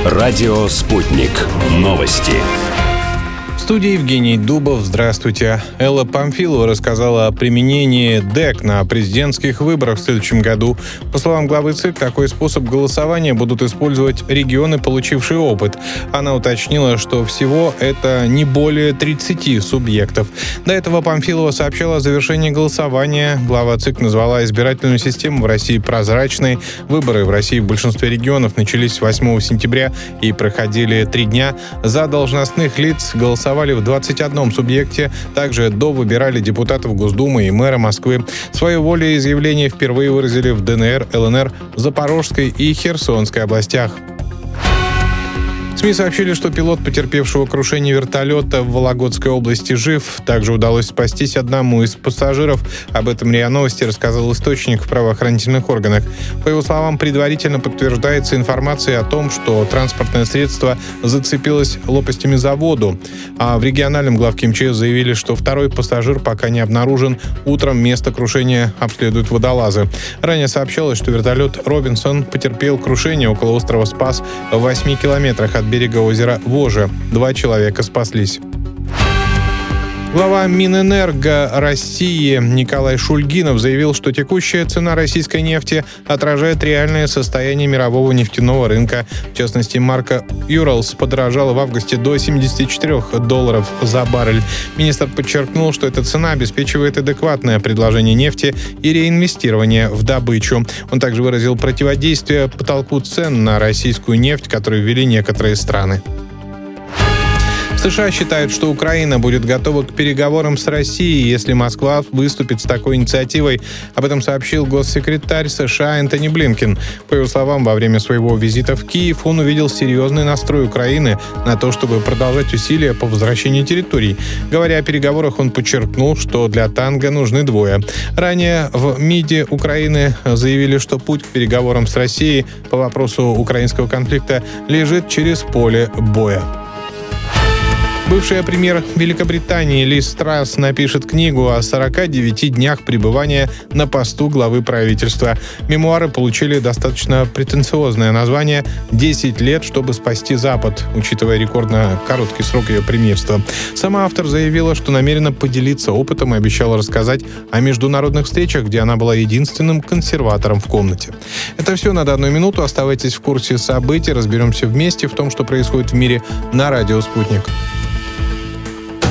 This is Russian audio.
Радио «Спутник». Новости. В студии Евгений Дубов. Здравствуйте. Элла Памфилова рассказала о применении ДЭК на президентских выборах в следующем году. По словам главы ЦИК, такой способ голосования будут использовать регионы, получившие опыт. Она уточнила, что всего это не более 30 субъектов. До этого Памфилова сообщала о завершении голосования. Глава ЦИК назвала избирательную систему в России прозрачной. Выборы в России в большинстве регионов начались 8 сентября и проходили 3 дня. За должностных лиц голосовали в 21 субъекте. Также довыбирали депутатов Госдумы и мэра Москвы. Свое волеизъявление впервые выразили в ДНР, ЛНР, Запорожской и Херсонской областях. СМИ сообщили, что пилот потерпевшего крушение вертолета в Вологодской области жив. Также удалось спастись одному из пассажиров. Об этом РИА Новости рассказал источник в правоохранительных органах. По его словам, предварительно подтверждается информация о том, что транспортное средство зацепилось лопастями за воду. А в региональном главке МЧС заявили, что второй пассажир пока не обнаружен. Утром место крушения обследуют водолазы. Ранее сообщалось, что вертолет «Робинсон» потерпел крушение около острова Спас в 8 километрах от берега озера Вожа. 2 человека спаслись. Глава Минэнерго России Николай Шульгинов заявил, что текущая цена российской нефти отражает реальное состояние мирового нефтяного рынка. В частности, марка «Юралс» подорожала в августе до $74 за баррель. Министр подчеркнул, что эта цена обеспечивает адекватное предложение нефти и реинвестирование в добычу. Он также выразил противодействие потолку цен на российскую нефть, который ввели некоторые страны. США считают, что Украина будет готова к переговорам с Россией, если Москва выступит с такой инициативой. Об этом сообщил госсекретарь США Энтони Блинкен. По его словам, во время своего визита в Киев он увидел серьезный настрой Украины на то, чтобы продолжать усилия по возвращению территорий. Говоря о переговорах, он подчеркнул, что для танго нужны двое. Ранее в МИДе Украины заявили, что путь к переговорам с Россией по вопросу украинского конфликта лежит через поле боя. Бывшая премьер Великобритании Лиз Трасс напишет книгу о 49 днях пребывания на посту главы правительства. Мемуары получили достаточно претенциозное название «10 лет, чтобы спасти Запад», учитывая рекордно короткий срок ее премьерства. Сама автор заявила, что намерена поделиться опытом и обещала рассказать о международных встречах, где она была единственным консерватором в комнате. Это все на данную минуту. Оставайтесь в курсе событий. Разберемся вместе в том, что происходит в мире на радио «Спутник».